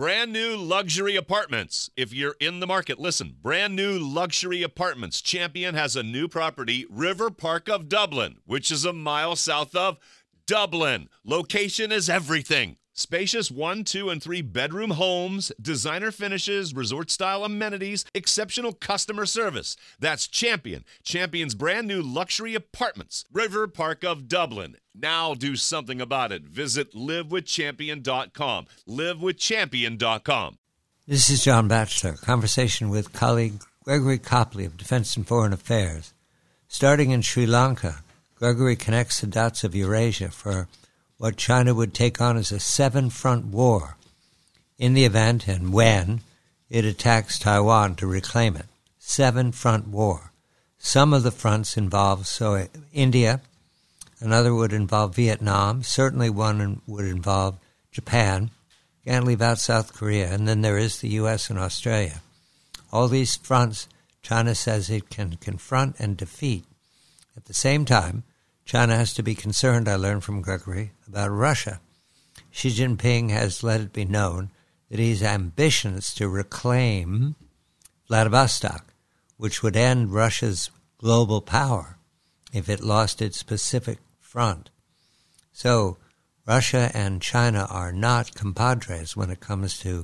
Brand new luxury apartments. If you're in the market, listen. Brand new luxury apartments. Champion has a new property, River Park of Dublin, which is a mile south of Dublin. Location is everything. Spacious 1, 2, and 3 bedroom homes, designer finishes, resort-style amenities, exceptional customer service. That's Champion. Champion's brand new luxury apartments, River Park of Dublin. Now do something about it. Visit livewithchampion.com. livewithchampion.com. This is John Batchelor, conversation with colleague Gregory Copley of Defense and Foreign Affairs. Starting in Sri Lanka, Gregory connects the dots of Eurasia for what China would take on as a 7-front war in the event and when it attacks Taiwan to reclaim it. 7-front war. Some of the fronts involve India, another would involve Vietnam, certainly one would involve Japan, can't leave out South Korea, and then there is the U.S. and Australia. All these fronts China says it can confront and defeat. At the same time, China has to be concerned, I learned from Gregory, about Russia. Xi Jinping has let it be known that he has ambitions to reclaim Vladivostok, which would end Russia's global power if it lost its Pacific front. So Russia and China are not compadres when it comes to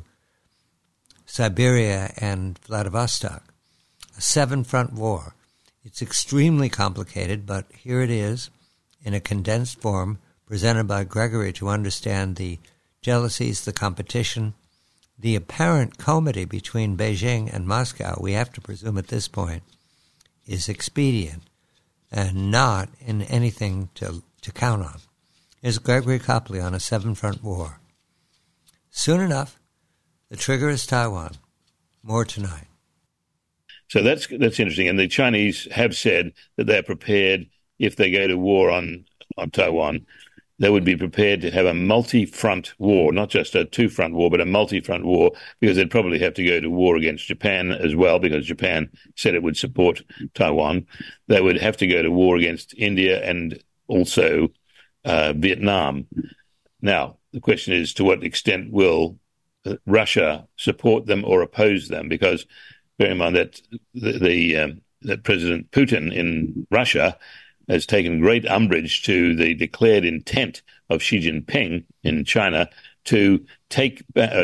Siberia and Vladivostok. A 7-front war. It's extremely complicated, but here it is in a condensed form presented by Gregory to understand the jealousies, the competition, the apparent comity between Beijing and Moscow, we have to presume at this point, is expedient and not in anything to count on. Here's Gregory Copley on a 7-front war. Soon enough, the trigger is Taiwan. More tonight. So that's interesting. And the Chinese have said that they're prepared, if they go to war on Taiwan, they would be prepared to have a multi-front war, not just a 2-front war, but a multi-front war, because they'd probably have to go to war against Japan as well, because Japan said it would support Taiwan. They would have to go to war against India and also Vietnam. Now, the question is, to what extent will Russia support them or oppose them? Because bear in mind that that President Putin in Russia has taken great umbrage to the declared intent of Xi Jinping in China to take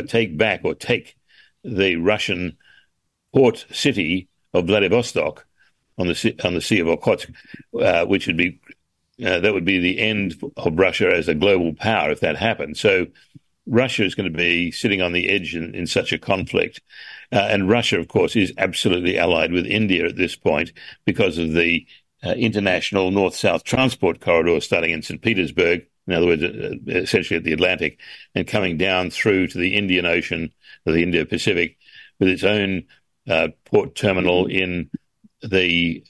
the Russian port city of Vladivostok on the Sea of Okhotsk, which would be that would be the end of Russia as a global power if that happened. So Russia is going to be sitting on the edge in such a conflict. And Russia, of course, is absolutely allied with India at this point because of the international north-south transport corridor starting in St. Petersburg, in other words, essentially at the Atlantic, and coming down through to the Indian Ocean, or the Indo-Pacific, with its own port terminal in the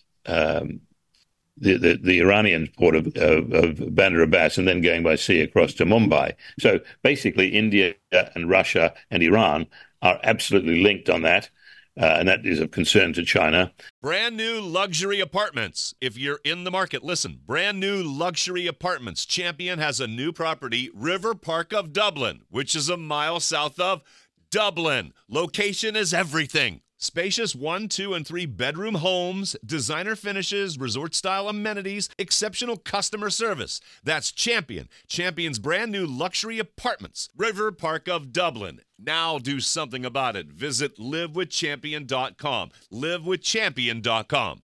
Iranian port of Bandar Abbas, and then going by sea across to Mumbai. So basically, India and Russia and Iran are absolutely linked on that, and that is of concern to China. Brand new luxury apartments. If you're in the market, listen. Brand new luxury apartments. Champion has a new property, River Park of Dublin, which is a mile south of Dublin. Location is everything. Spacious 1, 2, and 3 bedroom homes, designer finishes, resort-style amenities, exceptional customer service. That's Champion. Champion's brand new luxury apartments, River Park of Dublin. Now do something about it. Visit livewithchampion.com. livewithchampion.com.